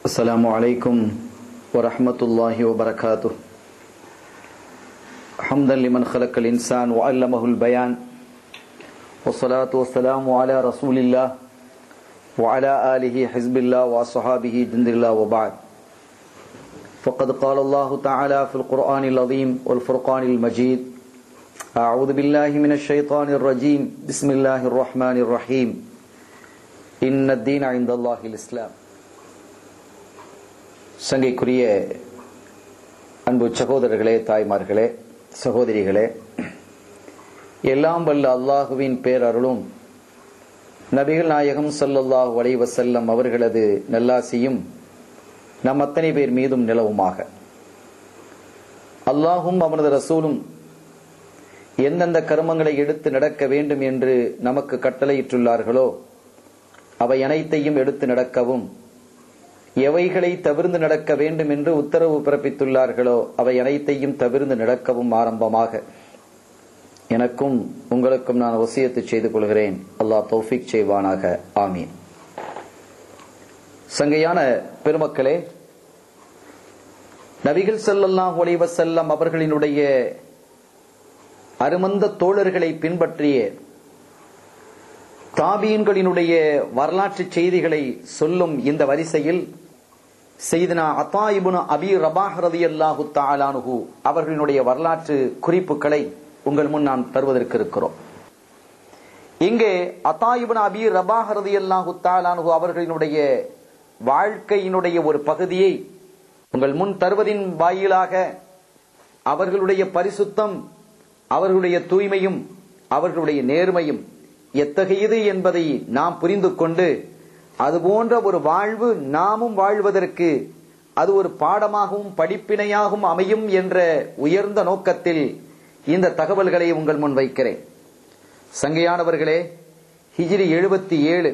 السلام عليكم ورحمة الله وبركاته. حمدا لمن خلق الإنسان وعلمه البيان، والصلاة والسلام على رسول الله وعلى آله حزب الله وأصحابه جند الله، وبعد. فقد قال الله تعالى في القرآن العظيم والفرقان المجيد: أعوذ بالله من الشيطان الرجيم، بسم الله الرحمن الرحيم، إن الدين عند الله الإسلام. சங்கைக்குரிய அன்பு சகோதரர்களே, தாய்மார்களே, சகோதரிகளே, எல்லாம் வல்ல அல்லாஹுவின் பேரருளும் நபிகள் நாயகம் ஸல்லல்லாஹு அலைஹி வஸல்லம் அவர்களது நல்லாசியும் நம் அத்தனை பேர் மீதும் நிலவுமாக. அல்லாஹும் அவனது ரசூலும் எந்தெந்த கர்மங்களை எடுத்து நடக்க வேண்டும் என்று நமக்கு கட்டளையிட்டுள்ளார்களோ அவை அனைத்தையும் எடுத்து நடக்கவும், எவைகளை தவிர்ந்து நடக்க வேண்டும் என்று உத்தரவு பிறப்பித்துள்ளார்களோ அவை அனைத்தையும் தவிர்ந்து நடக்கவும் ஆரம்பமாக எனக்கும் உங்களுக்கும் நான் வசியத்து செய்து கொள்கிறேன். அல்லாஹ் தௌஃபீக் செய்வானாக. ஆமீன். சங்கையான பெருமக்களே, நபிகள் ஸல்லல்லாஹு அலைஹி வஸல்லம் அவர்களினுடைய அருமந்த தோழர்களை பின்பற்றிய தாபீன்களினுடைய வரலாற்று செய்திகளை சொல்லும் இந்த வரிசையில் சையதுனா அத்தா இப்னு அபீ ரபாஹ் ரலியல்லாஹு தஆலா அன்ஹு அவர்களினுடைய வரலாற்று குறிப்புகளை உங்கள் முன் நான் தருவதற்கு இருக்கிறோம். இங்கே அத்தா இப்னு அபீ ரபாஹ் ரலியல்லாஹு தஆலா அன்ஹு அவர்களினுடைய வாழ்க்கையினுடைய ஒரு பகுதியை உங்கள் முன் தருவதின் வாயிலாக அவர்களுடைய பரிசுத்தம், அவர்களுடைய தூய்மையும், அவர்களுடைய நேர்மையும் எத்தகையது என்பதை நாம் புரிந்து கொண்டு அதுபோன்ற ஒரு வாழ்வு நாமும் வாழ்வதற்கு அது ஒரு பாடமாகவும் படிப்பினையாகவும் அமையும் என்ற உயர்ந்த நோக்கத்தில் இந்த தகவல்களை உங்கள் முன் வைக்கிறேன். சங்கையானவர்களே, ஹிஜ்ரி 77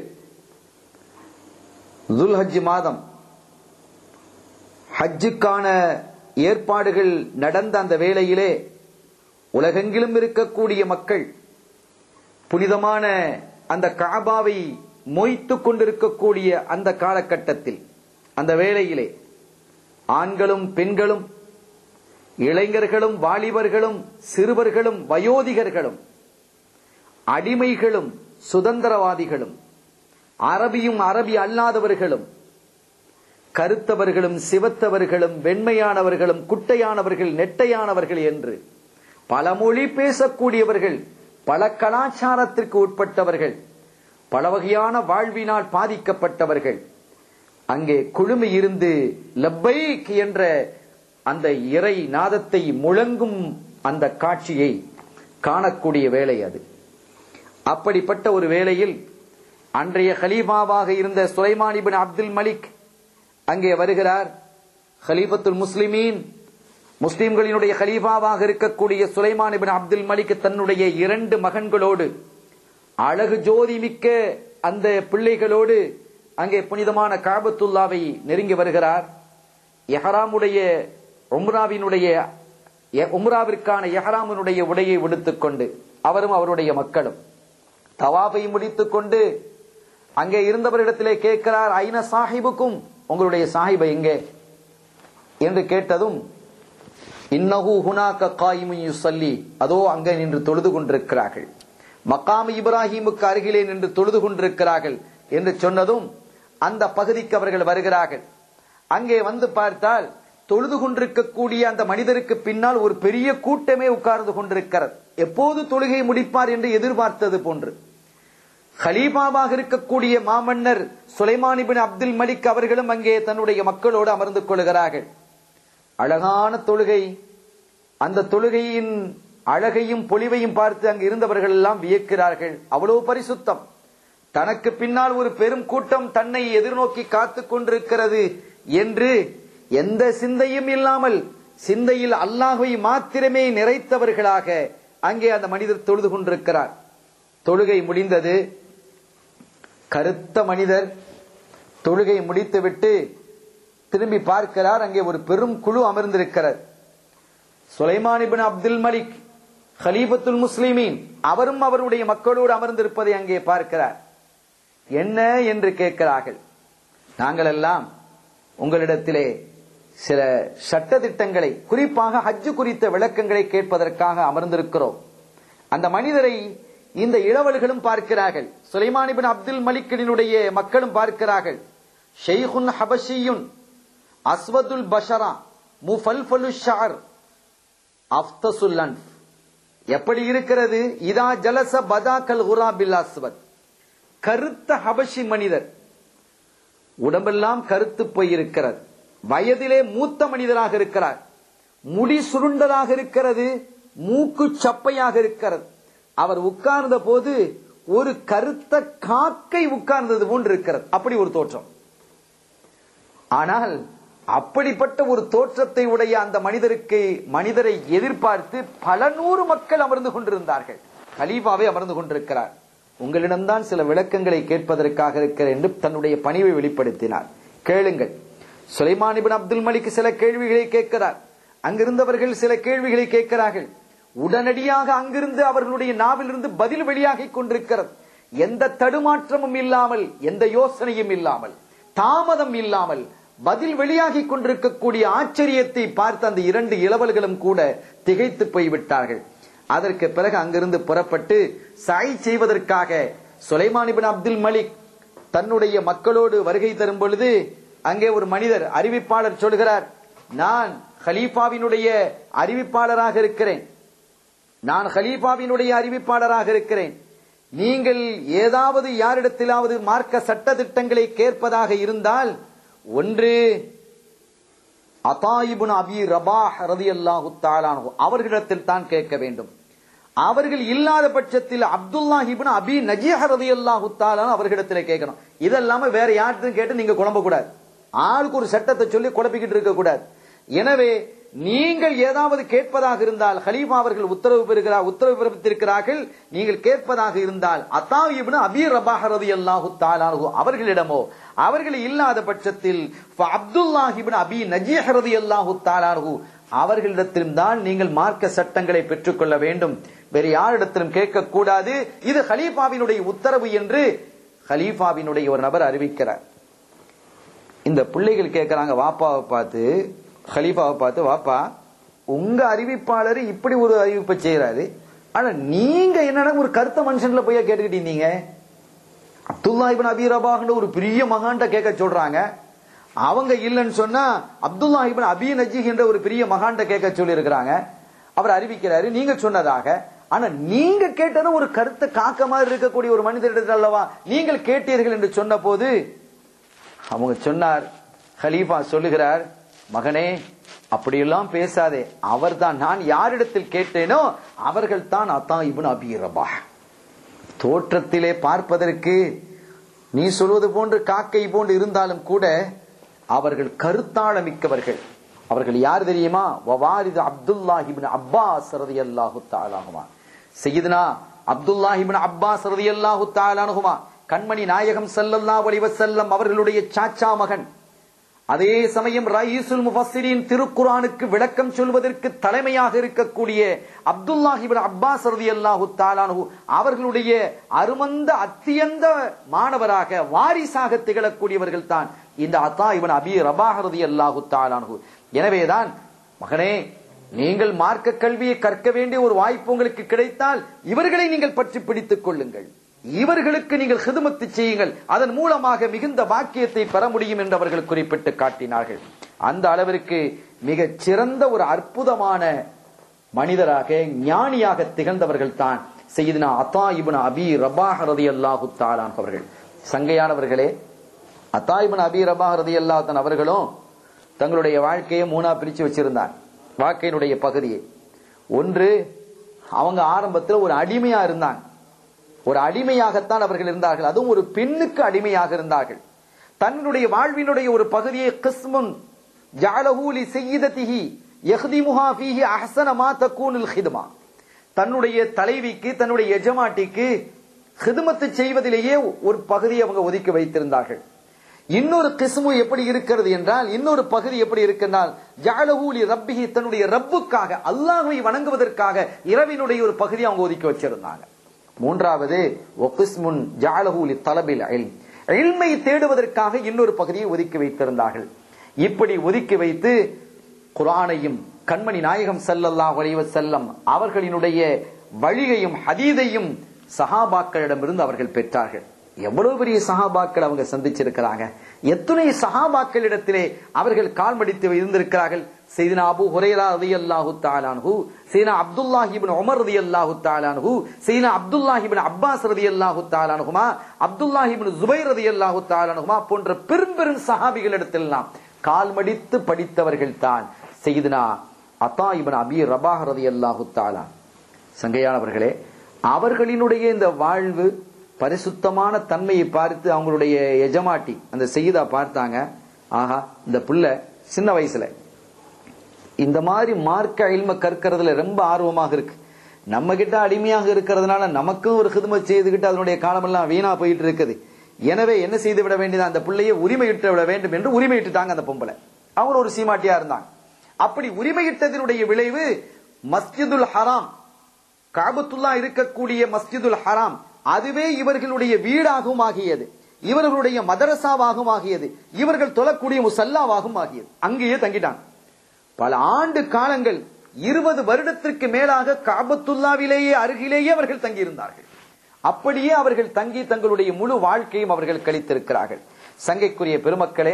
துல்ஹஜ் மாதம் ஹஜ்ஜுக்கான ஏற்பாடுகள் நடந்த அந்த வேளையிலே உலகெங்கிலும் இருக்கக்கூடிய மக்கள் புனிதமான அந்த கஅபாவை மொய்த்துக் கொண்டிருக்கக்கூடிய அந்த காலகட்டத்தில், அந்த வேளையிலே ஆண்களும் பெண்களும் இளைஞர்களும் வாலிபர்களும் சிறுவர்களும் வயோதிகர்களும் அடிமைகளும் சுதந்திரவாதிகளும் அரபியும் அரபி அல்லாதவர்களும் கருத்தவர்களும் சிவத்தவர்களும் வெண்மையானவர்களும் குட்டையானவர்கள் நெட்டையானவர்கள் என்று பல மொழி பேசக்கூடியவர்கள், பல கலாச்சாரத்திற்கு உட்பட்டவர்கள், பல வகையான வாழ்வினால் பாதிக்கப்பட்டவர்கள் அங்கே குழுமி இருந்து லப்பைக் என்ற அந்த இறை நாதத்தை முழங்கும் அந்த காட்சியை காணக்கூடிய வேளை அது. அப்படிப்பட்ட ஒரு வேளையில் அன்றைய கலீஃபாவாக இருந்த சுலைமான் இப்னு அப்துல் மலிக் அங்கே வருகிறார். கலீஃபத்துல் முஸ்லிமீன், முஸ்லிம்களினுடைய கலீஃபாவாக இருக்கக்கூடிய சுலைமான் இப்னு அப்துல் மலிக் தன்னுடைய 2 மகன்களோடு, அழகு ஜோதி மிக்க அந்த பிள்ளைகளோடு அங்கே புனிதமான காபத்துல்லாவை நெருங்கி வருகிறார். உம்ராவிற்கான இஹ்ராமினுடைய உடையை உடுத்துக் கொண்டு அவரும் அவருடைய மக்களும் தவாஃபை முடித்துக் கொண்டு அங்கே இருந்தவரிடத்திலே கேட்கிறார், ஐன சாஹிபுக்கும், உங்களுடைய சாஹிபை எங்கே என்று கேட்டதும், இன்னஹு ஹுனாக காயிமுன் யுஸல்லி, அதோ அங்கே நின்று தொழுது கொண்டிருக்கிறார்கள், மக்காம் இப்ராஹிமுக்கு அருகிலே நின்று தொழுது கொண்டிருக்கிறார்கள் என்று சொன்னதும் அந்த பகுதிக்கு அவர்கள் வருகிறார்கள். அங்கே வந்து பார்த்தால் தொழுது கொண்டிருக்கக்கூடிய அந்த மனிதருக்கு பின்னால் ஒரு பெரிய கூட்டமே உட்கார்ந்து கொண்டிருக்கிறது. எப்போது தொழுகை முடிப்பார் என்று எதிர்பார்த்தது போன்று கலீஃபாவாக இருக்கக்கூடிய மாமன்னர் சுலைமான் இப்னு அப்துல் மலிக் அவர்களும் அங்கே தன்னுடைய மக்களோடு அமர்ந்து கொள்கிறார்கள். அழகான தொழுகை, அந்த தொழுகையின் அழகையும் பொலிவையும் பார்த்து அங்கு இருந்தவர்கள் எல்லாம் வியக்கிறார்கள். அவ்வளவு பரிசுத்தம். தனக்கு பின்னால் ஒரு பெரும் கூட்டம் தன்னை எதிர்நோக்கி காத்துக் கொண்டிருக்கிறது என்று எந்த சிந்தையும் இல்லாமல் சிந்தையில் அல்லாஹ்வை மாத்திரமே நிறைத்தவர்களாக அங்கே அந்த மனிதர் தொழுது கொண்டிருக்கிறார். தொழுகை முடிந்தது. கருத்த மனிதர் தொழுகை முடித்துவிட்டு திரும்பி பார்க்கிறார். அங்கே ஒரு பெரும் குழு அமர்ந்திருக்கிறார். சுலைமான் இப்னு அப்துல் மலிக் கலீஃபத்துல் முஸ்லிமீன் அவரும் அவருடைய மக்களோடு அமர்ந்திருப்பதை அங்கே பார்க்கிறார். என்ன என்று கேட்கிறார்கள். நாங்கள் எல்லாம் உங்களிடத்திலே சில சட்ட திட்டங்களை, குறிப்பாக ஹஜ்ஜு குறித்த விளக்கங்களை கேட்பதற்காக அமர்ந்திருக்கிறோம். அந்த மனிதரை இந்த இளவல்களும் பார்க்கிறார்கள், சுலைமான் இப்னு அப்துல் மலிக்கினுடைய மக்களும் பார்க்கிறார்கள். ஷைகுன் ஹபஷியுன் அஸ்வதுல் பஷரா முஃபல்ஃபலு ஷஅர் அஃப்தசுல் அன்ஃப். எப்படி இருக்கிறது? இதா ஜலச பதாக்கல் குராபில் அஸ்வத். கருத்த ஹபஷி மனிதர், உடம்பெல்லாம் கருத்து போயிருக்கிறது, வயதிலே மூத்த மனிதராக இருக்கிறார், முடி சுருண்டதாக இருக்கிறது, மூக்கு சப்பையாக இருக்கிறது. அவர் உட்கார்ந்த போது ஒரு கருத்த காக்கை உட்கார்ந்தது போன்று இருக்கிறது, அப்படி ஒரு தோற்றம். ஆனால் அப்படிப்பட்ட ஒரு தோற்றத்தை உடைய அந்த மனிதரை எதிர்பார்த்து பல நூறு மக்கள் அமர்ந்து கொண்டிருந்தார்கள். கலீஃபாவே அமர்ந்து கொண்டிருக்கிறார். உங்களிடம்தான் சில விளக்கங்களை கேட்பதற்காக இருக்கிறேன் என்று தன்னுடைய பணிவை வெளிப்படுத்தினார். கேளுங்கள். சுலைமான் இப்னு அப்துல் மலிக் சில கேள்விகளை கேட்கிறார். அங்கிருந்தவர்கள் சில கேள்விகளை கேட்கிறார்கள். உடனடியாக அங்கிருந்து அவர்களுடைய நாவிலிருந்து பதில் வெளியாகிக் கொண்டிருக்கிறது. எந்த தடுமாற்றமும் இல்லாமல், எந்த யோசனையும் இல்லாமல், தாமதம் இல்லாமல் பதில் வெளியாகி கொண்டிருக்கக்கூடிய ஆச்சரியத்தை பார்த்து அந்த இரண்டு இளவல்களும் கூட திகைத்து போய்விட்டார்கள். அதற்கு பிறகு அங்கிருந்து புறப்பட்டு சாய் செய்வதற்காக சுலைமான் இப்னு அப்துல் மலிக் தன்னுடைய மக்களோடு வருகை தரும் பொழுது அங்கே ஒரு மனிதர், அறிவிப்பாளர் சொல்கிறார், நான் ஹலீஃபாவினுடைய அறிவிப்பாளராக இருக்கிறேன், நான் ஹலீஃபாவினுடைய அறிவிப்பாளராக இருக்கிறேன். நீங்கள் ஏதாவது யாரிடத்திலாவது மார்க்க சட்ட திட்டங்களை கேட்பதாக இருந்தால் ஒன்று அதா இப்னு அபி ரபாஹ் ரலியல்லாஹு தஆலா அன்ஹு அவர்களிடத்தில் தான் கேட்க வேண்டும். அவர்கள் இல்லாத பட்சத்தில் அப்துல்லாஹ் இப்னு அபி நஜீஹ் ரலியல்லாஹு தஆலா அவர்களிடத்தில் கேட்கணும். இதெல்லாம வேற யார்கிட்டும் கேட்டு நீங்க குழம்ப கூடாது. ஆளுக்கு ஒரு சட்டத்தை சொல்லி குழப்பிக்கிட்டு இருக்க கூடாது. எனவே நீங்கள் ஏதாவது கேட்பதாக இருந்தால், ஹலீஃபா அவர்கள் உத்தரவு பிறப்பித்திருக்கிறார்கள், நீங்கள் கேட்பதாக இருந்தால் அதா இப்னு அபி ரபாஹ் ரலியல்லாஹு தஆலா அன்ஹு அவர்களிடமோ, அவர்கள் இல்லாத பட்சத்தில் அப்துல்லாஹ் இப்னு அபி நஜீஹ் ரலியல்லாஹு தஆலா அன்ஹு அவர்களிடத்திலும் தான் நீங்கள் மார்க்க சட்டங்களை பெற்றுக்கொள்ள வேண்டும். வேறு யாரிடத்திலும் கேட்க கூடாது. இது ஹலீஃபாவினுடைய உத்தரவு என்று ஹலீஃபாவினுடைய ஒரு நபர் அறிவிக்கிறார். இந்த பிள்ளைகள் கேட்கிறாங்க வாப்பாவை பார்த்து, ஹலீஃபாவை பார்த்து, வாப்பா உங்க அறிவிப்பாளர் இப்படி ஒரு அறிவிப்பை செய்யறாரு, ஆனா நீங்க என்னன்னா ஒரு கருத்த மனுஷன்ல போய் கேட்டுக்கிட்டீங்க. அப்துல்லாஹ் இப்னு அபி ரபாஹ்ன்ற ஒரு பெரிய மகான்ட்ட கேட்க சொல்றாங்க. அவங்க இல்லைன்னு சொன்னா அப்துல்லாஹ் இப்னு அபி நஜீஹ் என்ற ஒரு பெரிய மகான்ட்ட கேட்க சொல்லி இருக்கிறாங்க. அவர் அறிவிக்கிறாரு நீங்க சொன்னதாக. ஆனா நீங்க கேட்டது ஒரு கருத்தை காக்க மாதிரி இருக்கக்கூடிய ஒரு மனிதரிடத்தில் அல்லவா நீங்கள் கேட்டீர்கள் என்று சொன்ன போது அவங்க சொன்னார், ஹலீஃபா சொல்லுகிறார், மகனே அப்படியெல்லாம் பேசாதே, அவர்தான், நான் யாரிடத்தில் கேட்டேனோ அவர்கள் தான் அதா இப்னு அபி ரபாஹ். தோற்றத்திலே பார்ப்பதற்கு நீ சொல்வது போன்று காக்கை போன்று இருந்தாலும் கூட அவர்கள் கருத்தாளமிக்கவர்கள். அவர்கள் யார் தெரியுமா? வவாரிது அப்துல்லாஹ் இப்னு அப்பாஸ் ரலியல்லாஹு தஆலா அன்ஹுமா. சய்யிதுனா அப்துல்லாஹ் இப்னு அப்பாஸ் ரலியல்லாஹு தஆலா அன்ஹுமா கண்மணி நாயகம் ஸல்லல்லாஹு அலைஹி வஸல்லம் அவர்களுடைய சாச்சா மகன். அதே சமயம் ரயீசுல் முஃபஸ்ஸிரீன் திருக்குர்ஆனுக்கு விளக்கம் சொல்வதற்கு தலைமையாக இருக்கக்கூடிய அப்துல்லாஹ் இப்னு அப்பாஸ் ரலியல்லாஹு தஆலா அன்ஹு அவர்களுடைய அருமந்த அத்தியந்த மாணவராக வாரிசாக திகழக்கூடியவர்கள் தான் இந்த அதா இப்னு அபி ரபாஹ் ரலியல்லாஹு தஆலா அன்ஹு. எனவேதான் மகனே, நீங்கள் மார்க்க கல்வியை கற்க வேண்டிய ஒரு வாய்ப்பு உங்களுக்கு கிடைத்தால் இவர்களை நீங்கள் பற்றி பிடித்துக் கொள்ளுங்கள், இவர்களுக்கு நீங்கள் ஹிதுமத்து செய்யுங்கள், அதன் மூலமாக மிகுந்த வாக்கியத்தை பெற முடியும் என்று அவர்கள் குறிப்பிட்டு காட்டினார்கள். அந்த அளவிற்கு மிகச் சிறந்த ஒரு அற்புதமான மனிதராக, ஞானியாக திகழ்ந்தவர்கள் தான் சய்யிதுனா அதா இப்னு அபி ரபாஹ் ரலியல்லாஹு தஆலா அவர்கள். சங்கையானவர்களே, அதா இப்னு அபி ரபாஹ் ரலியல்லாஹு தஆலா அவர்களும் தங்களுடைய வாழ்க்கையை மூணா பிரிச்சு வச்சிருந்தார். வாழ்க்கையினுடைய பகுதியை ஒன்று, அவங்க ஆரம்பத்தில் ஒரு அடிமையா இருந்தாங்க, ஒரு அடிமையாகத்தான் அவர்கள் இருந்தார்கள், அதுவும் ஒரு பெண்ணுக்கு அடிமையாக இருந்தார்கள். தன்னுடைய வாழ்வினுடைய ஒரு பகுதியை கிஸ்முன் ஜஅலஹு லி சய்யிததிஹி யஹ்திமுஹா ஃபீஹி அஹ்ஸன மா தகூனுல் ஹித்மா. தன்னுடைய தலைவிக்கு, தன்னுடைய எஜமாட்டிக்கு ஹிதுமத்து செய்வதிலேயே ஒரு பகுதியை அவங்க ஒதுக்கி வைத்திருந்தார்கள். இன்னொரு கிஸ்மு எப்படி இருக்கிறது என்றால், இன்னொரு பகுதி எப்படி இருக்கிறால், ஜஅலஹு லி ரப்பிஹி, தன்னுடைய ரப்புக்காக, அல்லாஹ்வை வணங்குவதற்காக இரவினுடைய ஒரு பகுதியை அவங்க ஒதுக்கி வச்சிருந்தாங்க. மூன்றாவது வகிஸ்முன் ஜஅலஹு லி தலபில் இல்ம், இல்மை தேடுவதற்காக இன்னொரு பகுதியை ஒதுக்கி வைத்திருந்தார்கள். இப்படி ஒதுக்கி வைத்து குர்ஆனையும் கண்மணி நாயகம் ஸல்லல்லாஹு அலைஹி வஸல்லம் அவர்களினுடைய வழியையும் ஹதீதையும் சஹாபாக்களிடமிருந்து அவர்கள் பெற்றார்கள். எவ்வளவு பெரிய சஹாபாக்கள் அவங்க சந்திச்சிருக்கிறாங்க. எத்தனை சஹாபாக்களிடத்திலே அவர்கள் கால்மடித்து இருந்திருக்கிறார்கள். சையதுனா அபூ ஹுரைரா ரலியல்லாஹு தஆலா அன்ஹு, சையதுனா அப்துல்லாஹ் இப்னு உமர் ரலியல்லாஹு தஆலா அன்ஹு, சையதுனா அப்துல்லாஹ் இப்னு அப்பாஸ் ரலியல்லாஹு தஆலா அன்ஹுமா, அப்துல்லாஹ் இப்னு ஜுபைர் ரலியல்லாஹு தஆலா அன்ஹுமா போன்ற பெரும் சஹாபிகளிடத்திலெல்லாம் கால்மடித்து படித்தவர்கள் தான் சையதுனா அத்தா இப்னு அபீ ரபாஹ் ரலியல்லாஹு தஆலா. சங்கையானவர்களே, அவர்களினுடைய இந்த வாழ்வு பரிசுத்தமான தன்மையை பார்த்து அவங்களுடைய எஜமாட்டி அந்த செய்தா பார்த்தாங்க. ஆஹா, இந்த புள்ள சின்ன வயசுல இந்த மாதிரி மார்க்க இல்ம கற்கிறதுல ரொம்ப ஆர்வமாக இருக்கு, நம்ம கிட்ட அடிமையாக இருக்கிறதுனால நமக்கும் ஒரு ஹிதுமத் செய்துகிட்டு அதனுடைய காலமெல்லாம் வீணா போயிட்டு இருக்குது. எனவே என்ன செய்து விட வேண்டியது, அந்த பிள்ளையை உரிமையிட்டு விட வேண்டும் என்று உரிமையிட்டுட்டாங்க அந்த பொம்பளை. அவங்க ஒரு சீமாட்டியா இருந்தாங்க. அப்படி உரிமையிட்டதனுடைய விளைவு மஸ்ஜிதுல் ஹராம், காபத்துல்லா இருக்கக்கூடிய மஸ்ஜிதுல் ஹராம் அதுவே இவர்களுடைய வீடாகவும் ஆகியது, இவர்களுடைய மதரசாவாகவும் ஆகியது, இவர்கள் தொழக்கூடிய முசல்லாவாகவும் ஆகியது. அங்கேயே தங்கிட்டாங்க. பல ஆண்டு காலங்கள் 20 வருடத்திற்கு மேலாக காபத்துல்லாவிலேயே அருகிலேயே அவர்கள் தங்கியிருந்தார்கள். அப்படியே அவர்கள் தங்கி தங்களுடைய முழு வாழ்க்கையும் அவர்கள் கழித்திருக்கிறார்கள். சங்கைக்குரிய பெருமக்களே,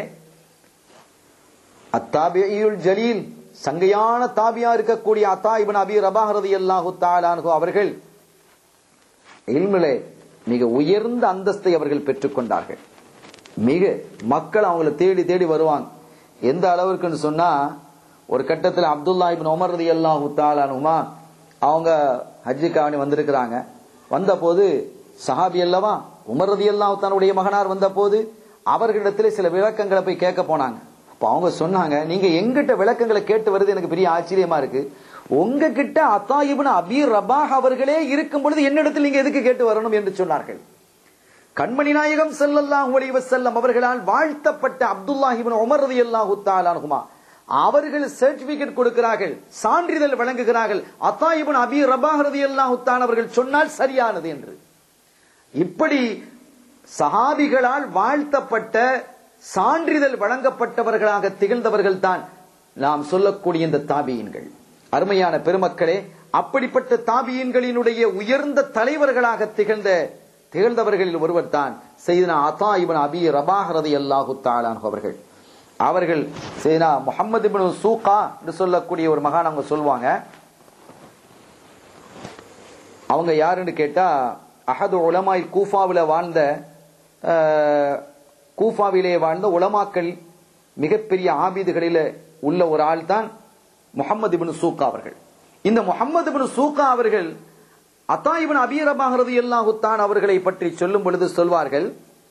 அத்தாபியுல் ஜலீல் சங்கையான தாபியா இருக்கக்கூடிய அத்தா இப்னு அபீ ரபாஹ் ரலியல்லாஹு தஆலா அன்ஹு அவர்கள் இல்மிலே மிக உயர்ந்த அந்தஸ்தை அவர்கள் பெற்றுக் கொண்டார்கள். மிக மக்கள் அவங்களை தேடி தேடி வருவாங்க. எந்த அளவிற்குன்னு சொன்னா, ஒரு கட்டத்தில் அப்துல்லாஹ் இப்னு உமர் ரலியல்லாஹு தஆலா அன்ஹுமா அவங்க ஹஜ்ஜுக்காக வந்திருக்கிறாங்க. வந்த போது சஹாபி அல்லவா உமர் ரலியல்லாஹு தஆலாவுடைய மகனார் வந்த போது அவர்களிடத்திலே சில விளக்கங்களை போய் கேட்க போனாங்க. அப்ப அவங்க சொன்னாங்க, நீங்க எங்கிட்ட விளக்கங்களை கேட்டு வருது எனக்கு பெரிய ஆச்சரியமா இருக்கு. உங்ககிட்ட அத்தா இப்னு அபீ ரபாஹ் அவர்களே இருக்கும் பொழுது என்னிடத்தில் நீங்க எதுக்கு கேட்டு வரணும் என்று சொன்னார்கள். கண்மணி நாயகம் ஸல்லல்லாஹு அலைஹி வஸல்லம் அவர்களால் வாழ்த்தப்பட்ட அப்துல்லாஹ் இப்னு உமர் ரலியல்லாஹு தஆலா அன்ஹுமா அவர்கள் சர்டிபிகேட் கொடுக்கிறார்கள், சான்றிதழ் வழங்குகிறார்கள். அத்தா இப்னு அபீ ரபாஹ் ரலியல்லாஹு தஆலா அவர்கள் சொன்னால் சரியானது என்று. இப்படி சஹாபிகளால் வாழ்த்தப்பட்ட சான்றிதழ் வழங்கப்பட்டவர்களாக திகழ்ந்தவர்கள் தான் நாம் சொல்லக்கூடிய இந்த தாபியீன்கள். அருமையான பெருமக்களே, அப்படிப்பட்ட தாபியீன்களினுடைய உயர்ந்த தலைவர்களாக திகழ்ந்தவர்களில் ஒருவர் தான் சையதுனா அத்தா இப்னு அபீ ரபாஹ் ரலியல்லாஹு தஆலா அன்ஹு அவர்கள். அவர்கள் சையதுனா முஹம்மது இப்னு சூகா என்று சொல்லக்கூடிய ஒரு மகான் அவங்க சொல்வாங்க. அவங்க யாருன்னு கேட்டா, அஹது உலமாய் கூஃபாவிலே வாழ்ந்த உலமாக்கள் மிகப்பெரிய ஆபீதுகளில் உள்ள ஒரு ஆள் தான் முஹம்மது இப்னு சூகா அவர்கள். இந்த முஹம்மது இப்னு சூகா அவர்கள் அத்தா இப்னு அபீ ரபாஹ் ரலியல்லாஹு தஆலா அவர்களை பற்றி சொல்லும் பொழுது சொல்வார்கள்,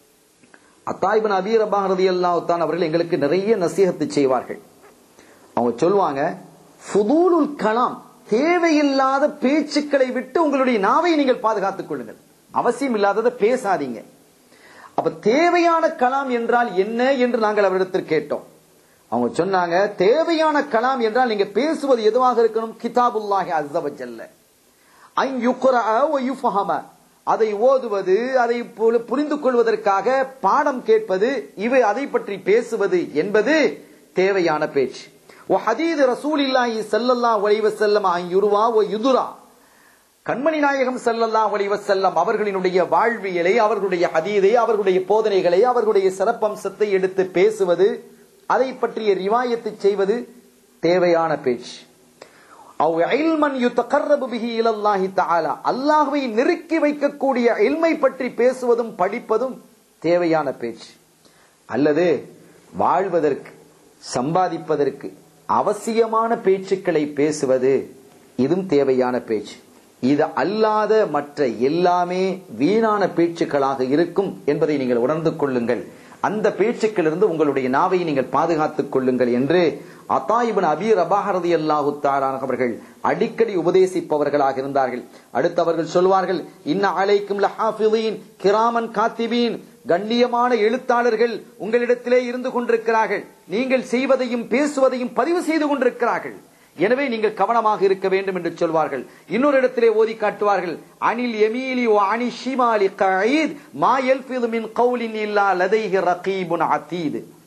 அத்தா இப்னு அபீ ரபாஹ் ரலியல்லாஹு தஆலா அவர்கள் எங்களுக்கு நிறைய நசீஹத்து செய்வார்கள். அவங்க சொல்வாங்க, ஃபுதூலுல் கலாம், தேவையில்லாத பேச்சுக்களை விட்டு உங்களுடைய நாவை நீங்கள் பாதுகாத்துக் கொள்ளுங்கள், அவசியம் இல்லாததை பேசாதீங்க. அப்ப தேவையான கலாம் என்றால் என்ன என்று நாங்கள் அவரிடத்தில் கேட்டோம். அவங்க சொன்னாங்க, தேவையான கலாம் என்றால் நீங்க பேசுவது எதுவாக இருக்கணும், கிதாபுல்லாஹி அஸ்ஸ வஜல்ல அன் யுக்ரஅ வ யுஃபஹம, அதை ஓதுவது, அதை புரிந்து கொள்வதற்காக பாடம் கேட்பது, இவை அதை பற்றி பேசுவது என்பது தேவையான பேச்சு. வ ஹதீஸ் ரசூலில்லாஹி ஸல்லல்லாஹு அலைஹி வஸல்லம் அன் யுர்வா வ யுதுரா, கண்மணி நாயகம் ஸல்லல்லாஹு அலைஹி வஸல்லம் அவர்களினுடைய வாழ்வியலை, அவர்களுடைய ஹதீதை, அவர்களுடைய போதனைகளை, அவர்களுடைய சிறப்பம்சத்தை எடுத்து பேசுவது, அதை பற்றிய ரிவாயத்து செய்வது தேவையான பேச்சு. அவ் இல்மன் யுதகர்ரபு பிஹி இலல்லாஹி தஆலா, அல்லாஹ்வை நெருக்கி வைக்கக்கூடிய இல்மை பற்றி பேசுவதும் படிப்பதும் தேவையான பேச்சு. அல்லது வாழ்வதற்கு, சம்பாதிப்பதற்கு அவசியமான பேச்சுக்களை பேசுவது, இதுவும் தேவையான பேச்சு. இது அல்லாத மற்ற எல்லாமே வீணான பேச்சுக்களாக இருக்கும் என்பதை நீங்கள் உணர்ந்து கொள்ளுங்கள். அந்த பேச்சுக்களிலிருந்து உங்களுடைய நாவை நீங்கள் பாதுகாத்துக் கொள்ளுங்கள் என்று அத்தா இப்னு அபீ ரபாஹ் ரலியல்லாஹு தஆலா அவர்கள் அடிக்கடி உபதேசிப்பவர்களாக இருந்தார்கள். அடுத்து அவர்கள் சொல்வார்கள், இன்ன அலைக்கும் லஹாஃபிதீன் கிராமன் காத்திபீன், கண்ணியமான எழுத்தாளர்கள் உங்களிடத்திலே இருந்து கொண்டிருக்கிறார்கள், நீங்கள் செய்வதையும் பேசுவதையும் பதிவு செய்து கொண்டிருக்கிறார்கள், எனவே நீங்கள் கவனமாக இருக்க வேண்டும் என்று சொல்வார்கள். இன்னொரு இடத்திலே ஓதி காட்டுவார்கள், அனில் யமீலி வ அனி ஷிமாலி கஈத் மா யல்ஃபிது மின் கௌலின் இல்லா லதைஹி ரகீபுன் அதீத்,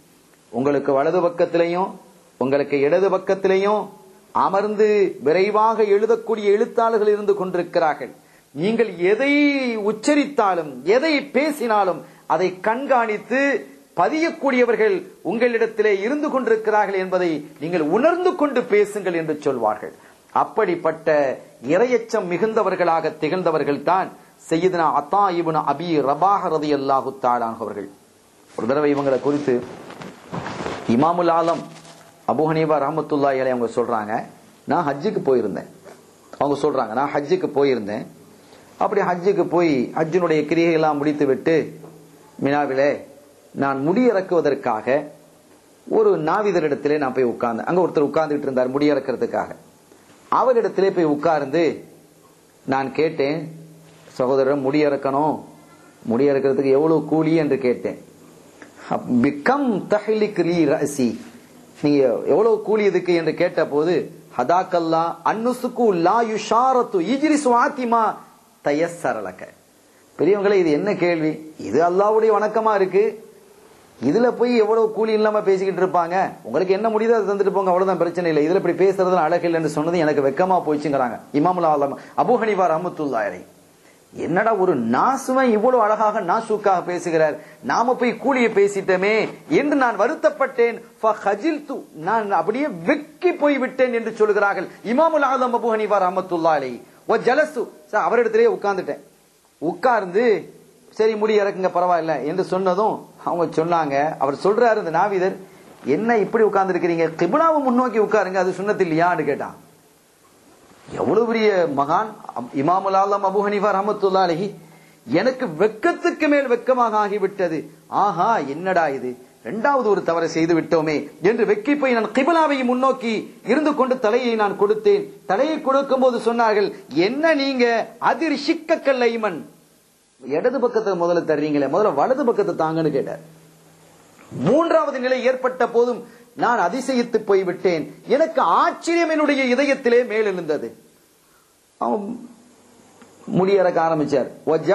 உங்களுக்கு வலது பக்கத்திலையும் உங்களுக்கு இடது பக்கத்திலையும் அமர்ந்து விரைவாக எழுதக்கூடிய எழுத்தாளர்கள் இருந்து கொண்டிருக்கிறார்கள். நீங்கள் எதை உச்சரித்தாலும் எதை பேசினாலும் அதை கண்காணித்து பதியக்கூடியவர்கள் உங்களிடத்திலே இருந்து கொண்டிருக்கிறார்கள் என்பதை நீங்கள் உணர்ந்து கொண்டு பேசுங்கள் என்று சொல்வார்கள். அப்படிப்பட்ட இரையச்சம் மிகுந்தவர்களாக திகழ்ந்தவர்கள் தான் சையதுனா அத்தா இப்னு அபி ரபாஹ் ரலியல்லாஹு தஆலா அவர்கள். ஒரு தடவை இவங்களை குறித்து இமாமுல் ஆலம் அபூ ஹனீஃபா ரஹ்மத்துல்லாஹி அலைஹி அவங்க சொல்றாங்க, நான் ஹஜ்ஜுக்கு போயிருந்தேன். அவங்க சொல்றாங்க, நான் ஹஜ்ஜுக்கு போயிருந்தேன். அப்படி ஹஜ்ஜுக்கு போய் ஹஜ்ஜினுடைய கிரியையெல்லாம் முடித்து விட்டு மினாவிலே நான் முடியிறக்குவதற்காக ஒரு நாவிதரிடத்திலே நான் போய் உட்கார்ந்தேன். அங்க ஒருத்தர் உட்கார்ந்துட்டு இருந்தார் முடியிறக்கிறதுக்காக. அவரிடத்திலே போய் உட்கார்ந்து நான் கேட்டேன், சகோதரர் முடியிறக்கணும், முடியிறக்கிறதுக்கு எவ்வளவு கூலி என்று கேட்டேன். பிகம் தஹ்லிக் லி ரஸி, நீங்க எவ்வளவு கூலி இதுக்கு என்று கேட்ட போது ஹதாக்கல்லா அன்னுசுக்கு லா யுஷாரத்து இஜ்லிஸ் வாத்திமா தயஸ்ஸரலக. பெரியவங்களே, இது என்ன கேள்வி? இது அல்லாஹ்வுடைய வணக்கமா இருக்கு. இதுல போய் எவ்வளவு கூலி இல்லாம பேசிக்கிட்டு இருப்பாங்க. உங்களுக்கு என்ன முடியுதோ அதை தந்துட்டு போங்க, அவ்வளவுதான், பிரச்சனை இல்லை. இதுல இப்படி பேசுறதுல அழகு இல்லைன்னு சொன்னது எனக்கு வெக்கமா போயிச்சுங்கிறாங்க இமாமுல் ஆலம் அபூ ஹனீஃபா ரஹ்மத்துல்லாஹி அலைஹி. என்னடா ஒரு நாசுவன் இவ்வளவு அழகாக நாசூக்காக பேசுகிறார், நாம போய் கூலியை பேசிட்டோமே என்று நான் வருத்தப்பட்டேன். நான் அப்படியே வெக்கி போய் விட்டேன் என்று சொல்கிறார்கள் இமாமுல் ஆலம் அபூ ஹனீஃபா ரஹ்மத்துல்லாஹி அலைஹி. ஜலசு, அவரிடத்திலேயே உட்கார்ந்துட்டேன். உட்கார்ந்து சரி முடி இறக்குங்க பரவாயில்ல என்று சொன்னதும் அவங்க சொன்னாங்க, அவர் சொல்றாரு இந்த நாவிதர், என்ன இப்படி உட்கார்ந்து இருக்கிறீங்க, கிப்லாவை முன்னோக்கி உட்காருங்க, அது சுன்னத்து இல்லையான்னு கேட்டான். எவ்வளவு பெரிய மகான் இமாமுல் ஆலம் அபூ ஹனீஃபா ரஹ்மத்துல்லாஹி அலைஹி. எனக்கு வெக்கத்துக்கு மேல் வெக்கமாக ஆகிவிட்டது. ஆஹா, என்னடா இது, இரண்டாவது ஒரு தவறை செய்து விட்டோமே என்று வெக்கி போய் நான் கிப்லாவை முன்னோக்கி இருந்து கொண்டு தலையை நான் கொடுத்தேன். தலையை கொடுக்கும் போது சொன்னார்கள், என்ன நீங்க அதிர் ஷிக்கக்கல் ஐமன், இடது பக்கத்தை முதல்ல தர்றீங்களே, முதல்ல வலது பக்கத்தை தாங்கன்னு கேட்டார். மூன்றாவது நிலை ஏற்பட்ட போதும் நான் அதிசயித்து போய்விட்டேன். எனக்கு ஆச்சரியம் என்னுடைய இதயத்திலே மேல் எழுந்தது. அவன் முடியறக்க ஆரம்பிச்சார்.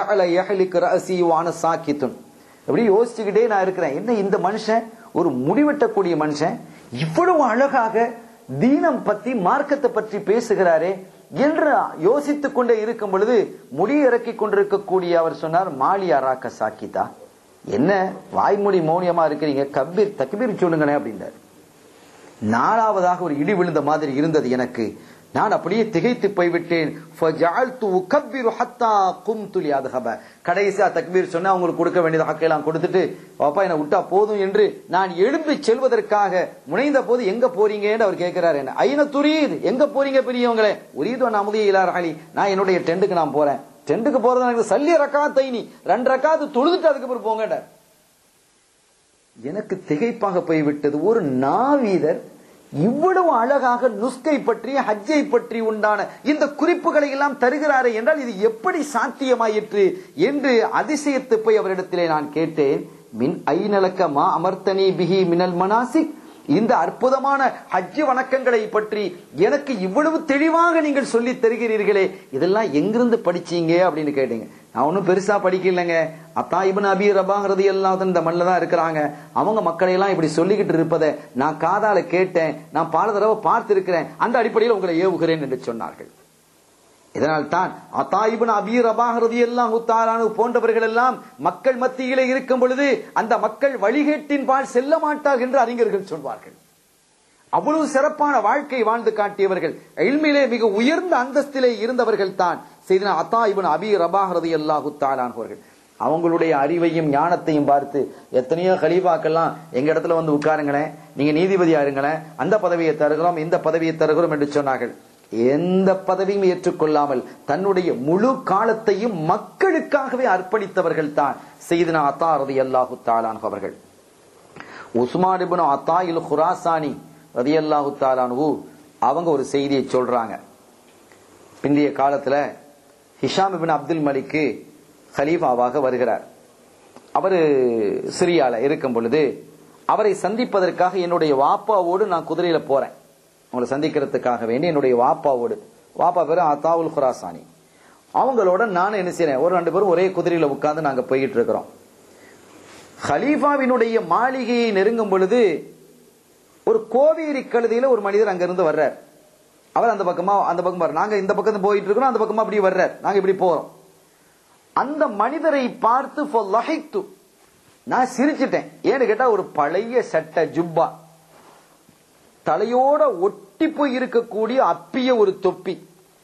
அப்படி யோசிச்சுக்கிட்டே நான் இருக்கிறேன், என்ன இந்த மனுஷன் ஒரு முடிவெட்டக்கூடிய மனுஷன் இவ்வளவு அழகாக தீனம் பத்தி மார்க்கத்தை பற்றி பேசுகிறாரே என்று யோசித்துக் கொண்டே இருக்கும் பொழுது முடி இறக்கி கொண்டிருக்கக்கூடிய அவர் சொன்னார், மாலியாராக்க சாக்கிதா, என்ன வாய்மொழி மௌனியமா இருக்கிறீங்க, கபீர் தக்பீர் சொல்லுங்களேன் அப்படின்றார். நாலாவதாக ஒரு இடி விழுந்த மாதிரி இருந்தது எனக்கு. நான் அப்படியே திகைத்து போய்விட்டேன். கடைசியா தக்பீர் சொன்ன அவங்களுக்கு கொடுக்க வேண்டியது ஹக்கையெல்லாம் கொடுத்துட்டு, அப்பா என்ன விட்டா போதும் என்று நான் எழும்பி செல்வதற்காக முனைந்த போது, எங்க போறீங்கன்னு அவர் கேட்கிறார். என்ன ஐன துரீத், எங்க போறீங்க பெரியவங்களே? உரீது அமுதிய இலார் அலி, நான் என்னுடைய டெண்டுக்கு நான் போறேன். டெண்டுக்கு போறது எனக்கு சல்லிய ரக்காத்தை, நீ 2 ரக்காத்து தொழுதுட்டு அதுக்கப்புறம் போங்க. எனக்கு திகைப்பாக போய்விட்டது. ஒரு நாவீதர் இவ்வளவு அழகாக நுஸ்கை பற்றி ஹஜ்ஜை பற்றி உண்டான இந்த குறிப்புகளை எல்லாம் தருகிறாரே என்றால் இது எப்படி சாத்தியமாயிற்று என்று அதிசயத்து போய் அவரிடத்திலே நான் கேட்டேன். மின் ஐநலக்க மா அமர்த்தனி பிஹி மினல் மனாசிக், இந்த அற்புதமான ஹஜ் வணக்கங்களை பற்றி எனக்கு இவ்வளவு தெளிவாக நீங்கள் சொல்லி தருகிறீர்களே, இதெல்லாம் எங்கிருந்து படிச்சீங்க அப்படின்னு கேட்டீங்க. நான் ஒன்னும் பெருசா படிக்கலைங்க, அத்தா இப்னு அபி ரபாஹ் ரலியல்லாஹு அன்ஹு இந்த மண்ணில தான் இருக்கிறாங்க, அவங்க மக்களை எல்லாம் இப்படி சொல்லிக்கிட்டு இருப்பதை நான் காதால கேட்டேன், நான் பல தடவை பார்த்திருக்கிறேன், அந்த அடிப்படையில் உங்களை ஏவுகிறேன் என்று சொன்னார்கள். இதனால் தான் அத்தா இப்னு அபி ரபாஹ் ரலியல்லாஹு தஆலா போன்றவர்கள் எல்லாம் மக்கள் மத்தியிலே இருக்கும் பொழுது அந்த மக்கள் வழிகேட்டின் பால் செல்ல மாட்டார்கள் என்று அறிஞர்கள் சொல்வார்கள். அவ்வளவு சிறப்பான வாழ்க்கை வாழ்ந்து காட்டியவர்கள், இல்மிலே மிக உயர்ந்த அந்தஸ்திலே இருந்தவர்கள் தான் செய்தனா அத்தா இப்னு அபி ரபாஹ் ரலியல்லாஹு தஆலா அவர்கள். அவங்களுடைய அறிவையும் ஞானத்தையும் பார்த்து எத்தனையோ கலீஃபாக்கெல்லாம் எங்க இடத்துல வந்து உட்காருங்களேன், நீங்க நீதிபதியா இருங்களேன், அந்த பதவியை தருகிறோம் இந்த பதவியை தருகிறோம் என்று சொன்னார்கள். எந்த பதவியும் ஏற்றுக்கொள்ளாமல் தன்னுடைய முழு காலத்தையும் மக்களுக்காகவே அர்ப்பணித்தவர்கள் தான் சையதுனா அத்தா ரலியல்லாஹு தஆலா அவர்கள். உஸ்மான் இப்னு அத்தாயில் குராசானி ரலியல்லாஹு தஆலா அவங்க ஒரு செய்தியை சொல்றாங்க. பிந்தைய காலத்துல ஹிஷாம் இப்னு அப்துல் மலிக் கலீஃபாவாக வருகிறார். அவரு சிரியால இருக்கும் பொழுது அவரை சந்திப்பதற்காக என்னுடைய வாப்பாவோடு நான் குதிரையில போறேன், உங்களை சந்திக்கிறதுக்காக வேண்டி என்னுடைய வாப்பாவோடு. வாப்பா பேரு அத்தாவுல் குராசானி. அவங்களோட நானும் என்ன செய்யறேன், ஒரு 2 பேரும் ஒரே குதிரையில உட்கார்ந்து நாங்க போயிட்டு இருக்கிறோம். ஹலீஃபாவினுடைய மாளிகையை நெருங்கும் பொழுது ஒரு கோவேரி கழுதையில ஒரு மனிதர் அங்கிருந்து வர்றார். அவர் அந்த பக்கம் வர்றார். நாங்க இந்த பக்கம் போயிட்டு இருக்கிறோம், அந்த பக்கமா அப்படி வர்றார். நாங்க இப்படி போறோம். அந்த மனிதரை பார்த்து நான் சிரிச்சிட்டேன். ஏன்னு கேட்டா ஒரு பழைய சட்டை ஜுப்பா, தலையோட ஒட்டி போய் இருக்கக்கூடிய அப்பிய ஒரு தொப்பி,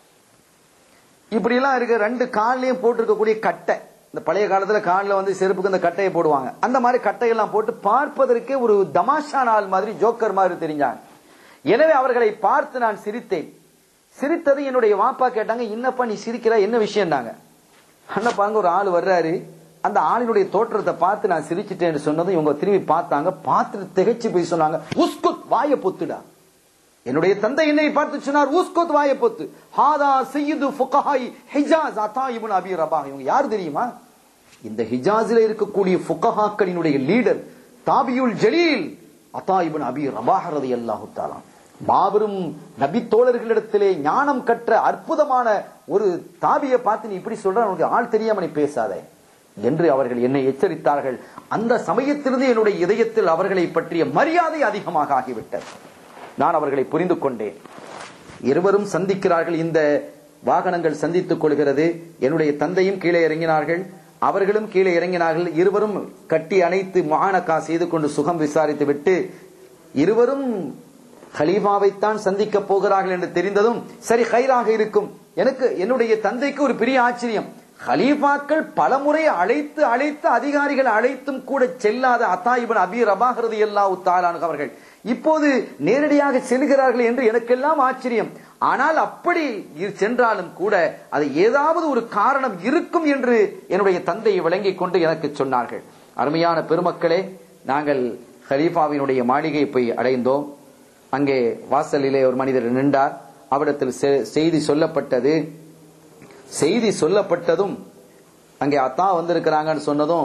இப்படி எல்லாம் இருக்க, 2 காலையும் போட்டு இருக்கக்கூடிய கட்டை. இந்த பழைய காலத்துல காலில் வந்து செருப்புக்கு இந்த கட்டையை போடுவாங்க. அந்த மாதிரி கட்டையெல்லாம் போட்டு பார்ப்பதற்கே ஒரு தமாஷா நாள் மாதிரி, ஜோக்கர் மாதிரி தெரிஞ்சாங்க. எனவே அவர்களை பார்த்து நான் சிரித்தேன். சிரித்தது என்னுடைய வாப்பா கேட்டாங்க, என்னப்பா நீ சிரிக்கிற, என்ன விஷயம்னாங்க. அண்ணப்பாங்க ஒரு ஆள் வர்றாரு, அந்த ஆளினுடைய தோற்றத்தை பார்த்து நான் சிரிச்சிட்டேன்னு சொன்னதும் இவங்க திரும்பி பார்த்தாங்க. பார்த்துட்டு திகைச்சு போய் சொன்னாங்க, உஸ்குத், வாய பொத்துடா. என்னுடைய தந்தை என்னை பார்த்து சொன்னார், உஸ்குத், வாய பொத்து. ஹாதா சய்யிது ஃபுகஹாய் ஹிஜாஸ் அதா இப்னு அபி ரபாஹ். இவங்க யார் தெரியுமா? இந்த ஹிஜாஸில் இருக்கக்கூடிய ஃபுகஹாக்களினுடைய லீடர், தாபியுல் ஜலீல் அதா இப்னு அபி ரபாஹ் ரலியல்லாஹு தஆலா. மாபெரும் நபி தோழர்களிடத்திலே ஞானம் கற்ற அற்புதமான ஒரு தாபியை பார்த்து நீ இப்படி சொல்ற, உனக்கு ஆள் தெரியாம நீ பேசாதே என்று அவர்கள் என்னை எச்சரித்தார்கள். அந்த சமயத்திலிருந்து என்னுடைய இதயத்தில் அவர்களை பற்றிய மரியாதை அதிகமாக ஆகிவிட்டது. நான் அவர்களை புரிந்து கொண்டேன். இருவரும் சந்திக்கிறார்கள். இந்த வாகனங்கள் சந்தித்துக் கொள்கிறது. என்னுடைய தந்தையும் கீழே இறங்கினார்கள், அவர்களும் கீழே இறங்கினார்கள். இருவரும் கட்டி அணைத்து முஆனகா செய்து கொண்டு சுகம் விசாரித்து விட்டு இருவரும் ஹலீஃபாவைத்தான் சந்திக்க போகிறார்கள் என்று தெரிந்ததும் சரி கைராக இருக்கும். எனக்கு என்னுடைய தந்தைக்கு ஒரு பெரிய ஆச்சரியம். ஹலீஃபாக்கள் பலமுறை அழைத்து அதிகாரிகள் அழைத்தும் கூட செல்லாத அதா இப்னு அபி ரபாஹ் ரலியல்லாஹு தஆலா அவர்கள் இப்போது நேரடியாக செல்கிறார்கள் என்று எனக்கெல்லாம் ஆச்சரியம். ஆனால் அப்படி சென்றாலும் கூட அது ஏதாவது ஒரு காரணம் இருக்கும் என்று என்னுடைய தந்தையை விளங்கிக் கொண்டு எனக்கு சொன்னார்கள். அருமையான பெருமக்களே, நாங்கள் ஹலீஃபாவினுடைய மாளிகை போய் அடைந்தோம். அங்கே வாசலிலே ஒரு மனிதர் நின்றார். அவரிடத்தில் செய்தி சொல்லப்பட்டது. செய்தி சொல்லப்பட்டதும் அங்கே அத்தா வந்திருக்கிறாங்கன்னு சொன்னதும்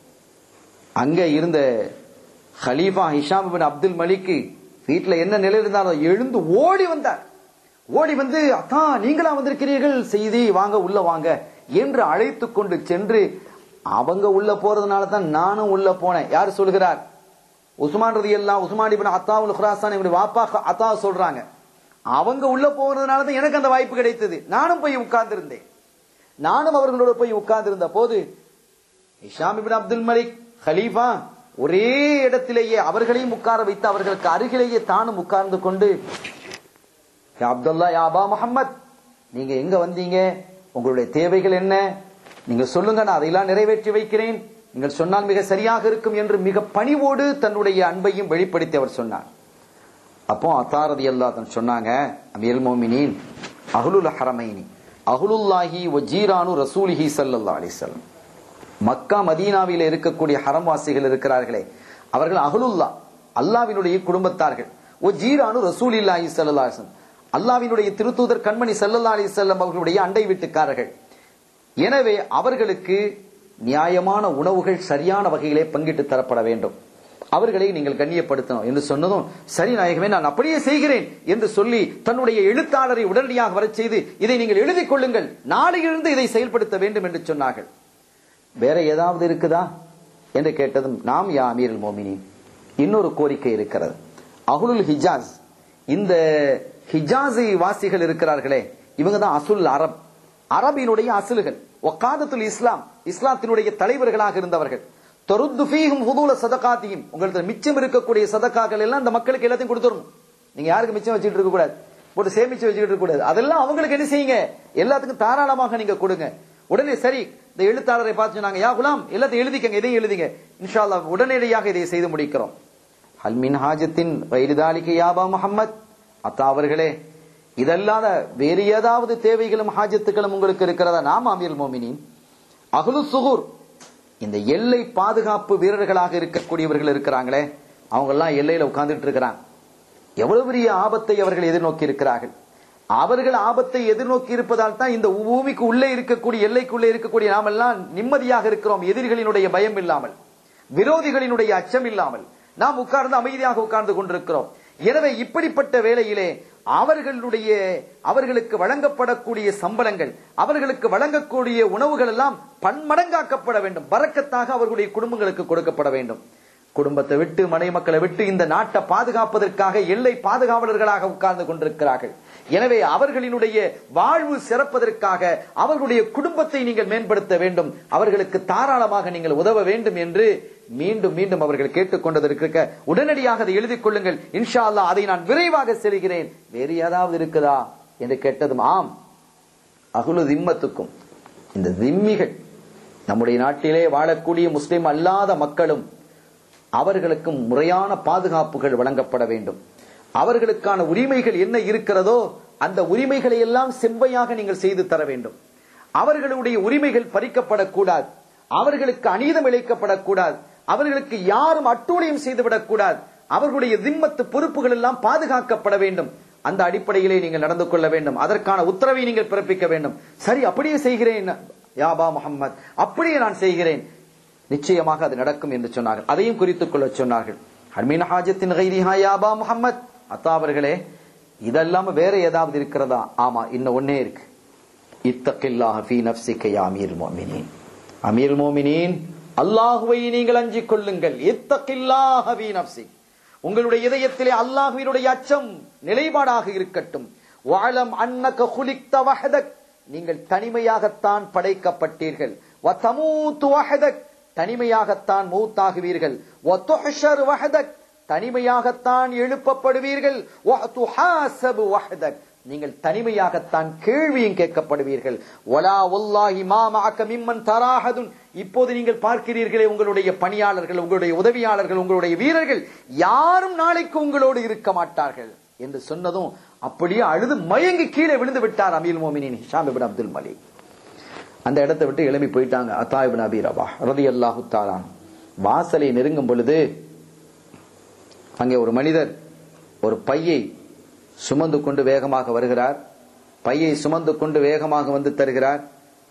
அங்கே இருந்த ஹலீஃபா ஹிஷாம் இப்னு அப்துல் மலிக் வீட்டுல என்ன நிலை இருந்தாலும் எழுந்து ஓடி வந்தார். ஓடி வந்து, அத்தா நீங்களா வந்திருக்கிறீர்கள், செய்தி வாங்க உள்ள வாங்க என்று அழைத்து கொண்டு சென்று, அவங்க உள்ள போறதுனால தான் நானும் உள்ள போனேன். யார் சொல்கிறார்? உஸ்மான் ரலியல்லாஹு உஸ்மான் இப்னு அத்தாவுல் குராசான் இவங்க வாப்பா அத்தா சொல்றாங்க. அவங்க உள்ள போறதுனால தான் எனக்கு அந்த வாய்ப்பு கிடைத்தது. நானும் போய் உட்கார்ந்திருந்தேன். நானும் அவர்களோட போய் உட்கார்ந்திருந்த போது ஹிஷாம் இப்னு அப்துல் மலிக் ஹலீஃபா ஒரே இடத்திலேயே அவர்களையும் உட்கார வைத்து அவர்களுக்கு அருகிலேயே தானும் உட்கார்ந்து கொண்டு, அப்துல்லா யா அபா முஹம்மத், நீங்க எங்க வந்தீங்க, உங்களுடைய தேவைகள் என்ன, நீங்க சொல்லுங்க, நான் அதையெல்லாம் நிறைவேற்றி வைக்கிறேன், நீங்கள் சொன்னால் மிக சரியாக இருக்கும் என்று மிக பணிவோடு தன்னுடைய அன்பையும் வெளிப்படுத்தி அவர் சொன்னார். அப்போ அத்தா ரலியல்லாஹு அன்ஹு சொன்னாங்க, அமீருல் முஃமினீன் அஹ்லுல் ஹரமைனி அஹ்லுல்லாஹி வ ஜீரானு ரசூலிஹி ஸல்லல்லாஹு அலைஹி வஸல்லம். மக்கா மதீனாவிலே இருக்கக்கூடிய ஹரம்வாசிகள் இருக்கிறார்களே, அவர்கள் அஹ்லுல்லா, அல்லாஹ்வினுடைய குடும்பத்தார்கள். வ ஜீரானு ரசூலில்லாஹி ஸல்லல்லாஹு அலைஹி வஸல்லம், அல்லாஹ்வினுடைய திருத்தூதர் கண்மணி ஸல்லல்லாஹு அலைஹி வஸல்லம் அவர்களுடைய அண்டை வீட்டுக்காரர்கள். எனவே அவர்களுக்கு நியாயமான உணவுகள் சரியான வகையிலே பங்கிட்டு தரப்பட வேண்டும், அவர்களை நீங்கள் கண்ணியப்படுத்தணும் என்று சொன்னதும், சரி நாயகமே, நான் அப்படியே செய்கிறேன் என்று சொல்லி தன்னுடைய எழுத்தாளரை உடனடியாக வரச் செய்து, இதை நீங்கள் எழுதிக் கொள்ளுங்கள், நாளையிலிருந்து இதை செயல்படுத்த வேண்டும் என்று சொன்னார்கள். வேற ஏதாவது இருக்குதா என்று கேட்டதும், நாம் யா அமீருல் மோமினீன், இன்னொரு கோரிக்கை இருக்கிறது. அஹ்லுல் ஹிஜாஸ், இந்த ஹிஜாஸி வாசிகள் இருக்கிறார்களே, இவங்க தான் அசுல் அரப், அரபினுடைய அசுல்கள். வகாதத்துல் இஸ்லாம், இஸ்லாத்தினுடைய தலைவர்களாக இருந்தவர்கள். தருத்து ஃபீஹும் ஃபுதூல ஸதகாத்திஹிம், உங்களுக்கு மிச்சம் இருக்கக்கூடிய சதகாக்கள் எல்லாம் அந்த மக்களுக்கு எல்லாத்தையும் கொடுத்துடணும். நீங்க யாருக்கு மிச்சம் வச்சுட்டு இருக்க கூடாது, போட்டு சேமிச்சு வச்சுக்கிட்டு இருக்க கூடாது. அதெல்லாம் அவங்களுக்கு என்ன செய்யுங்க, எல்லாத்துக்கும் தாராளமாக நீங்க கொடுங்க. உடனே சரி, இந்த எழுத்தாளரை பார்த்து சொன்னாங்க, யா குலாம், எல்லாத்தையும் எழுதிக்கங்க, இதையும் எழுதிங்க, இன்ஷா அல்லாஹ் உடனடியாக இதை செய்து முடிக்கிறோம். ஹல் மின் ஹாஜத்தின் வைரி தாலிக யா அபா முஹம்மத், அத்தா அவர்களே, இதல்லாத வேறு ஏதாவது தேவைகளும் ஹாஜத்துகளும் உங்களுக்கு இருக்கிறதா? நாம் அமீருல் மோமினீன் அஹ்லு சுகூர், இந்த எல்லை பாதுகாப்பு வீரர்களாக இருக்கக்கூடியவர்கள் இருக்கிறாங்களே, அவங்க எல்லாம் எல்லையில உட்கார்ந்துட்டு இருக்கிறாங்க. எவ்வளவு பெரிய ஆபத்தை அவர்கள் எதிர்நோக்கி இருக்கிறார்கள். அவர்கள் ஆபத்தை எதிர்நோக்கி இருப்பதால் தான் இந்த பூமிக்கு உள்ளே இருக்கக்கூடிய, எல்லைக்குள்ளே இருக்கக்கூடிய நாம் எல்லாம் நிம்மதியாக இருக்கிறோம். எதிரிகளினுடைய பயம் இல்லாமல், விரோதிகளினுடைய அச்சம் இல்லாமல் நாம் உட்கார்ந்து அமைதியாக உட்கார்ந்து கொண்டிருக்கிறோம். எனவே இப்படிப்பட்ட வேளையிலே அவர்களுக்கு வழங்கப்படக்கூடிய சம்பளங்கள், அவர்களுக்கு வழங்கக்கூடிய உணவுகள் எல்லாம் பன்மடங்காக்கப்பட வேண்டும். பரக்கத்தாக அவர்களுடைய குடும்பங்களுக்கு கொடுக்கப்பட வேண்டும். குடும்பத்தை விட்டு, மனை மக்களை விட்டு இந்த நாட்டை பாதுகாப்பதற்காக எல்லை பாதுகாவலர்களாக உட்கார்ந்து கொண்டிருக்கிறார்கள். எனவே அவர்களினுடைய வாழ்வு சிறப்பதற்காக அவர்களுடைய குடும்பத்தை நீங்கள் மேம்படுத்த வேண்டும், அவர்களுக்கு தாராளமாக நீங்கள் உதவ வேண்டும் என்று மீண்டும் மீண்டும் அவர்கள் கேட்டுக்கொண்டதற்கு உடனடியாக அதை எழுதிக் கொள்ளுங்கள், இன்ஷா அல்லாஹ் அதை நான் விரைவாக செல்கிறேன். வேறு ஏதாவது இருக்குதா என்று கேட்டதும், ஆம், அஹ்லு திம்மத்துக்கும், இந்த திம்மிகள், நம்முடைய நாட்டிலே வாழக்கூடிய முஸ்லிம் அல்லாத மக்களும், அவர்களுக்கும் முறையான பாதுகாப்புகள் வழங்கப்பட வேண்டும். அவர்களுக்கான உரிமைகள் என்ன இருக்கிறதோ அந்த உரிமைகளை எல்லாம் செவ்வையாக நீங்கள் செய்து தர வேண்டும். அவர்களுடைய உரிமைகள் பறிக்கப்படக்கூடாது, அவர்களுக்கு அநீதம் இழைக்கப்படக்கூடாது, அவர்களுக்கு யாரும் அட்டூழியம் செய்துவிடக்கூடாது, அவர்களுடைய திம்மத்து பொறுப்புகள் எல்லாம் பாதுகாக்கப்பட வேண்டும். அந்த அடிப்படையிலே நீங்கள் நடந்து கொள்ள வேண்டும். அதற்கான உத்தரவை நீங்கள் பிறப்பிக்க வேண்டும். சரி, அப்படியே செய்கிறேன் யாபா முஹம்மத், அப்படியே நான் செய்கிறேன், நிச்சயமாக அது நடக்கும் என்று சொன்னார்கள். அதையும் குறித்துக் கொள்ள சொன்னார்கள். ஹர்மீன் ஹாஜத்தின் கைரிஹா யாபா முஹம்மத், அத்தா அவர்களே, இதெல்லாம் வேற ஏதாவது இருக்கிறதா? ஆமா, இன்னும் ஒன்னே இருக்கு. இத்தகில்லாஹ ஃபீ நஃப்ஸிக யா அமீருல் முஃமினீன், அமீருல் முஃமினீன், அல்லாஹ்வை நீங்கள் அஞ்சிக் கொள்ளுங்கள். இத்தகில்லாஹ ஃபீ நஃப்ஸிக், உங்களுடைய இதயத்திலே அல்லாஹ்வினுடைய அச்சம் நிலைப்பாடாக இருக்கட்டும். வஅலம் அன்னக குலிக்த வஹதக், நீங்கள் தனிமையாகத்தான் படைக்கப்பட்டீர்கள். வதமூது வஹதக், தனிமையாகத்தான் மௌத்தாகுவீர்கள். வதுஹ்ஷர் வஹதக், தனிமையாகத்தான் எழுப்பப்படுவீர்கள். வதுஹாஸபு வஹதக், நீங்கள் தனிமையாகத்தான் கேள்வியும் கேட்கப்படுவீர்கள். வலா வல்லாஹி மா மஅக மிம்மன் தராஹதுன், இப்போது நீங்கள் பார்க்கிறீர்களே, உங்களுடைய பணியாளர்கள், உங்களுடைய உதவியாளர்கள், உங்களுடைய வீரர்கள் யாரும் நாளைக்கு உங்களோடு இருக்க மாட்டார்கள் என்று சொன்னதும் அப்படியே அழுது மயங்கி கீழே விழுந்து விட்டார் அமீருல் முஃமினீன் ஹிஷாம் இப்னு அப்துல் மலிக். அந்த இடத்தை விட்டு எழும்பி போயிட்டாங்க. அத்தா இப்னு அபீ ரபாஹ் ரலியல்லாஹு தஆலா வாசலை நெருங்கும் பொழுது அங்கே ஒரு மனிதர் ஒரு பையை சுமந்து கொண்டு வேகமாக வருகிறார். பையை சுமந்து கொண்டு வேகமாக வந்து தருகிறார்.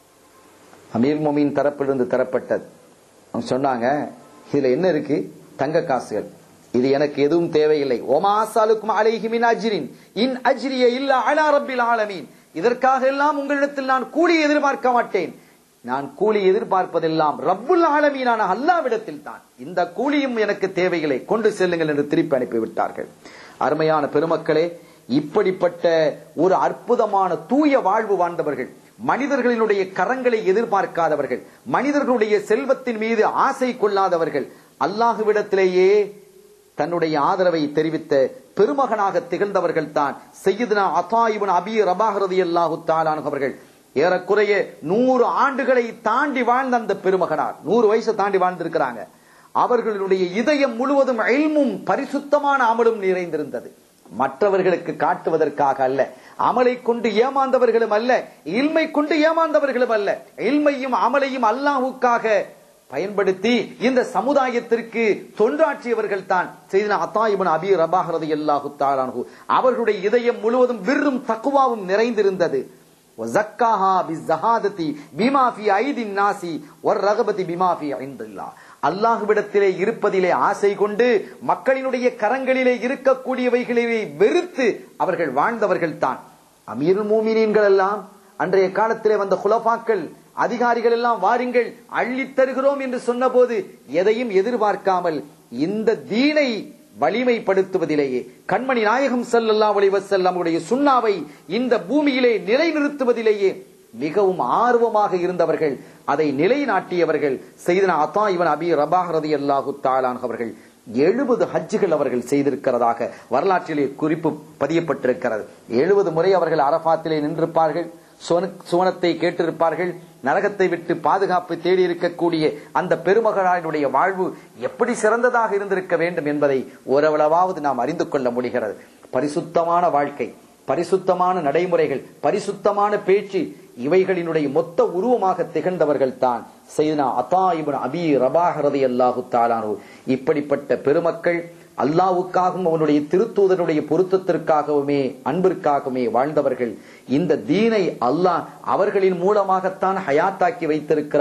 அமீருல் முஃமினீன் தரப்பிலிருந்து தரப்பட்டது. அவங்க சொன்னாங்க, இதுல என்ன இருக்கு? தங்க காசுகள், இது எனக்கு எதுவும் தேவையில்லை. ஒமா அஸ்அலுக்கும் அலைஹி மின் அஜ்ரின் இன் அஜ்ரிய இல்லா அலா ரப்பில் ஆலமீன், இதற்காக எல்லாம் உங்களிடத்தில் நான் கூலி எதிர்பார்க்க மாட்டேன். நான் கூலி எதிர்பார்ப்பதெல்லாம் ரப்புல் ஆலமீனான அல்லாஹ்விடத்தில் தான். இந்த கூலியும் எனக்கு தேவையில்லை, கொண்டு செல்லுங்கள் என்று திருப்பி அனுப்பிவிட்டார்கள். அருமையான பெருமக்களே, இப்படிப்பட்ட ஒரு அற்புதமான தூய வாழ்வு வாழ்ந்தவர்கள், மனிதர்களினுடைய கரங்களை எதிர்பார்க்காதவர்கள், மனிதர்களுடைய செல்வத்தின் மீது ஆசை கொள்ளாதவர்கள், அல்லாஹ்விடத்திலேயே தன்னுடைய ஆதரவை தெரிவித்த பெருமகனாக திகழ்ந்தவர்கள் தான் சய்யிதுனா அத்தா இப்னு அபீ ரபாஹ் ரலியல்லாஹு தஆலா அன்ஹு அவர்கள். ஏறக்குறைய 100 ஆண்டுகளை தாண்டி வாழ்ந்த அந்த பெருமகனார், 100 வயசை தாண்டி வாழ்ந்திருக்கிறாங்க. அவர்களுடைய இதயம் முழுவதும் இல்மும் பரிசுத்தமான அமலும் நிறைந்திருந்தது. மற்றவர்களுக்கு காட்டுவதற்காக அல்ல, அமலை கொண்டு ஏமாந்தவர்களும் அல்ல, இல்மை கொண்டு ஏமாந்தவர்களும் அல்ல, இல்மையும் அமலையும் அல்லாஹ்வுக்காக பயன்படுத்தி இந்த சமுதாயத்திற்கு தொண்டாற்றியவர்கள் தான் சய்யிதுனா அத்தா இப்னு அபீ ரபாஹ் ரலியல்லாஹு தஆலா அன்ஹு. அவர்களுடைய இதயம் முழுவதும் விர்ரும் தக்வாவும் நிறைந்திருந்தது. வஸக்காஹா பிஸ்ஸஹாததி பிமா ஃபீ ஐதின் நாசி வர்ரகபதி பிமா ஃபீ இன்தில்லாஹ், அல்லாஹ்விடத்திலே இருப்பதிலே ஆசை கொண்டு மக்களினுடைய கரங்களிலே இருக்கக்கூடியவைகளிலே வெறுத்து அவர்கள் வாழ்ந்தவர்கள் தான் அமீருல் முஃமினீன்கள் எல்லாம். அன்றைய காலத்திலே வந்த குலஃபாக்கள், அதிகாரிகள் எல்லாம் வாருங்கள் அள்ளித் தருகிறோம் என்று சொன்னபோது எதையும் எதிர்பார்க்காமல் இந்த தீனை வலிமைப்படுத்துவதிலேயே, கண்மணி நாயகம் ஸல்லல்லாஹு அலைஹி வஸல்லம் உடைய சுன்னாவை இந்த பூமியிலே நிலைநிறுத்துவதிலேயே மிகவும் ஆர்வமாக இருந்தவர்கள், அதை நிலைநாட்டியவர்கள் சய்யிதுனா அத்தா இப்னு அபீ ரபாஹ் ரலியல்லாஹு தஆலா அன்ஹு அவர்கள். 70 ஹஜ்ஜுகள் அவர்கள் செய்திருக்கிறதாக வரலாற்றிலே குறிப்பு பதியப்பட்டிருக்கிறது. 70 முறை அவர்கள் அரஃபாத்திலே நின்றிருப்பார்கள், சுவனத்தை கேட்டிருப்பார்கள், நரகத்தை விட்டு பாதுகாப்பு தேடி இருக்கக்கூடிய அந்த பெருமகனாருடைய வாழ்வு எப்படி சிறந்ததாக இருந்திருக்க வேண்டும் என்பதை ஓரளவாவது நாம் அறிந்து கொள்ள முடிகிறது. பரிசுத்தமான வாழ்க்கை, பரிசுத்தமான நடைமுறைகள், பரிசுத்தமான பேச்சு, இவைகளினுடைய மொத்த உருவமாக திகழ்ந்தவர்கள் தான் சய்யிதுனா அத்தா இப்னு அபீ ரபாஹ் ரலியல்லாஹு தஆலா அன்ஹு. இப்படிப்பட்ட பெருமக்கள் அல்லாஹ்வுக்காகவும் அவனுடைய திருத்தூதனுடைய பொருத்தத்திற்காகவுமே அன்பிற்காகவுமே வாழ்ந்தவர்கள். இந்த தீனை அல்லாஹ் அவர்களின் மூலமாகத்தான் ஹயாத்தாக்கி வைத்திருக்கிறான்.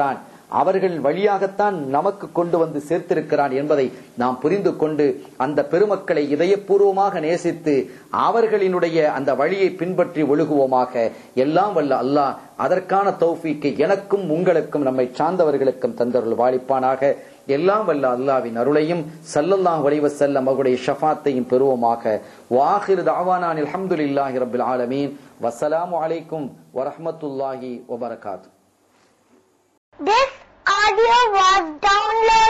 அவர்கள் வழியாகத்தான் நமக்கு கொண்டு வந்து சேர்த்திருக்கிறான் என்பதை நாம் புரிந்து கொண்டு அந்த பெருமக்களை இதயபூர்வமாக நேசித்து அவர்களினுடைய அந்த வழியை பின்பற்றி ஒழுகுவோமாக. எல்லாம் வல்ல அல்லாஹ் அதற்கான தௌஃபீக்கை எனக்கும் உங்களுக்கும் நம்மை சார்ந்தவர்களுக்கும் தந்தருள் வாழிப்பானாக. எல்லாம் வல்ல அல்லாஹ்வின் அருளையும் ஸல்லல்லாஹு அலைஹி வஸல்லம் அவருடைய ஷஃபாத்தையும் பெறுவோமாக. வாஹிரு தஅவானா அல்ஹம்துலில்லாஹி ரப்பில் ஆலமீன். வஸ்ஸலாமு அலைக்கும் வரஹ்மத்துல்லாஹி வபரகாத்துஹு. This audio was downloaded